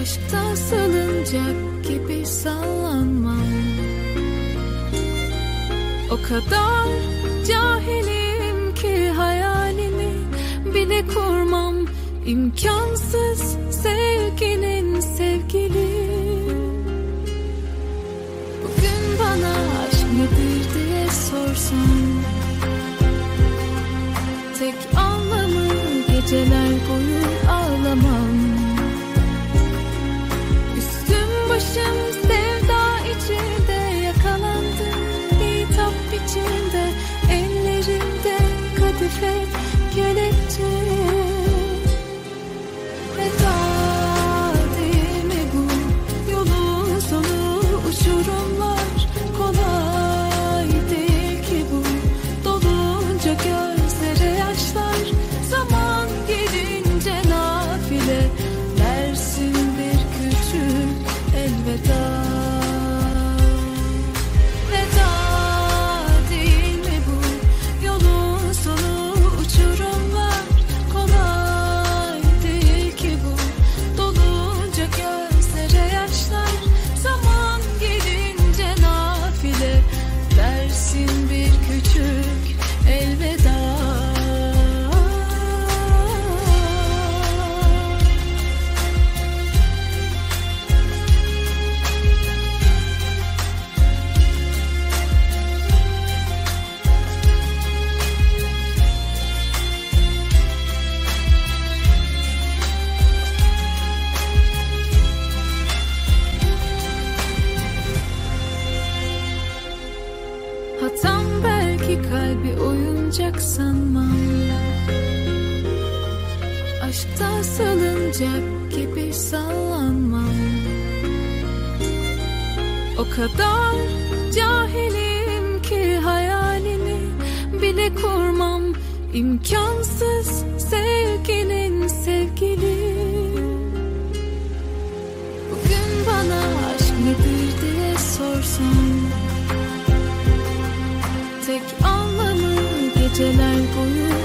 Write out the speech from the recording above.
Aşkta salıncak gibi sallanmam. O kadar cahilim ki hayalini bile kurmam. İmkansız sevginin sevgili. Bugün bana aşk nedir diye sorsan, tek anlamı geceler boyu ağlamam. Üstüm başım sevda içinde yakalandım. Bitap içinde, ellerimde kadife kelepçe. Veda değil mi bu? Yolun sonu uçurumlar. Kolay değil ki bu. Dolunca gözlere yaşlar. Zaman gelince nafile dersin bir küçük elveda. Veda değil mi bu? Yolun sonu uçurumlar. Kolay değil ki bu. Dolunca gözlere yaşlar. Zaman gelince nafile dersin bir küçük elveda. Hatam belki kalbi oyuncak sanmam. Aşkta salıncak gibi sallanmam. O kadar cahilim ki hayalini bile kurmam. İmkansız sevginin sevgili. Bugün bana aşk nedir diye sorsan, tek anlamı geceler boyu